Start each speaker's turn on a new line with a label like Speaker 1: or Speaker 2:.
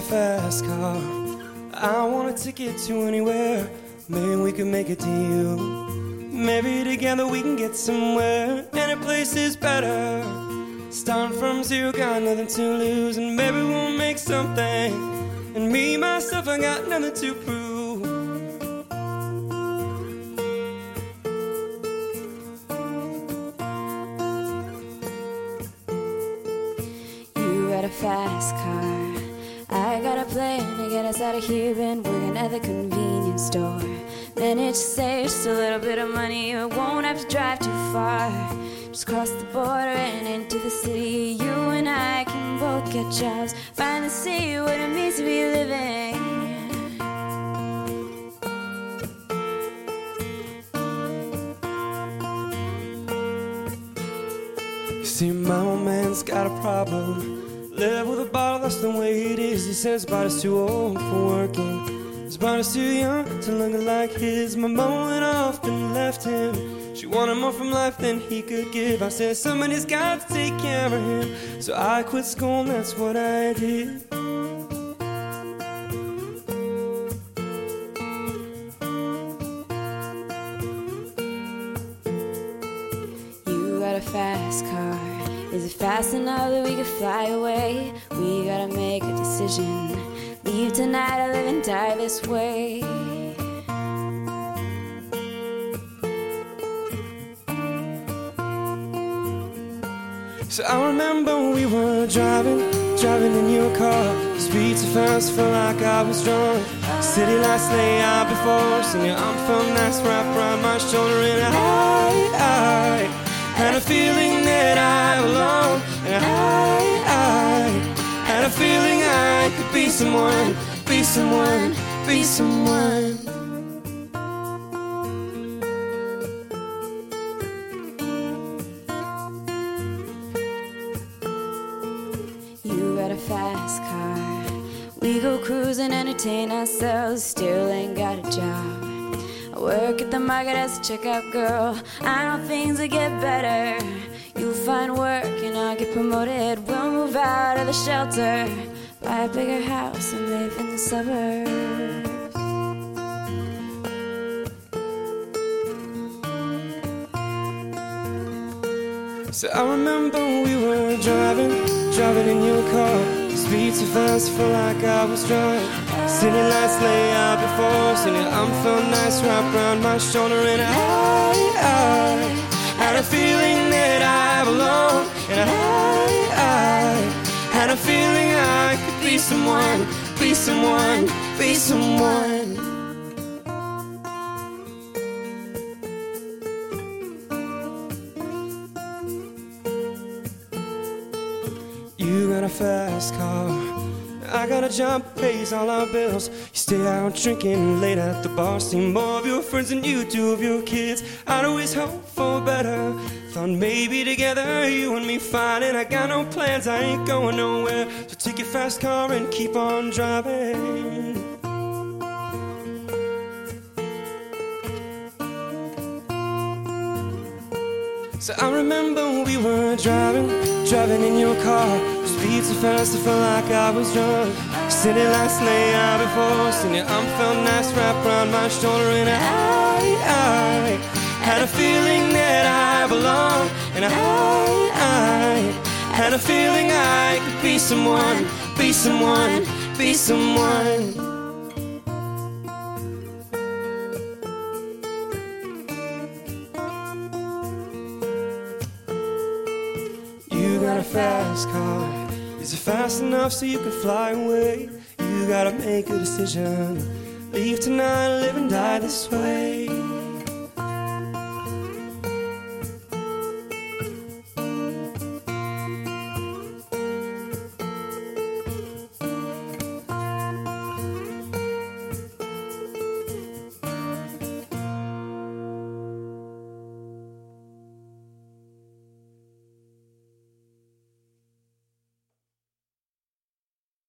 Speaker 1: fast car. I want a ticket to anywhere. Maybe we can make a deal. Maybe together we can get somewhere. Any place is better. Starting from zero, got nothing to lose. And maybe we'll make something. And me, myself, I got nothing to prove.
Speaker 2: You got a fast car, I got a plan to get us out of here. Been working at the convenience store. Managed to save just a little bit of money. You won't have to drive too far. Just cross the border and into the city. You and I can both get jobs. Finally see what it means to be living.
Speaker 1: You see, my old man's got a problem. Live with a bottle, that's the way it is. He says his body's too old for working. His body's too young to look like his. My mom went off and left him. She wanted more from life than he could give. I said somebody's got to take care of him. So I quit school and that's what I did.
Speaker 2: You got a fast car. Is it fast enough that we could fly away? We gotta make a decision. Leave tonight or live and die this way.
Speaker 1: So I remember we were driving in your car. Speed so fast, felt like I was drunk. City lights lay out before us, and your arm felt nice wrapped around my shoulder. And I had a feeling that I belonged. And I had a feeling I could be someone, be someone, be someone.
Speaker 2: You got a fast car. We go cruising, entertain ourselves. Still ain't got a job. I work at the market as a checkout girl. I know things will get better. You'll find work and I'll get promoted. We'll move out of the shelter, buy a bigger house and live in the suburbs.
Speaker 1: So I remember we were driving in your car. Speed so fast, felt like I was drunk. City lights lay out before us, and your arm felt nice wrapped around my shoulder. And I had a feeling that I belonged. And I had a feeling I could be someone, be someone, be someone. You got a fast car, I got a job that pays all our bills. You stay out drinking late at the bar, see more of your friends than you do of your kids. I'd always hope for better. Thought maybe together you and me finding. I got no plans, I ain't going nowhere. So take your fast car and keep on driving. So I remember we were driving in your car. Speed so fast, I felt like I was drunk. City lights lay out before us, and your arm felt nice wrapped around my shoulder. And I had a feeling that I belonged. And I had a feeling I could be someone, be someone, be someone. You got a fast car. Is it fast enough so you can fly away? You gotta make a decision. Leave tonight, live and die this way.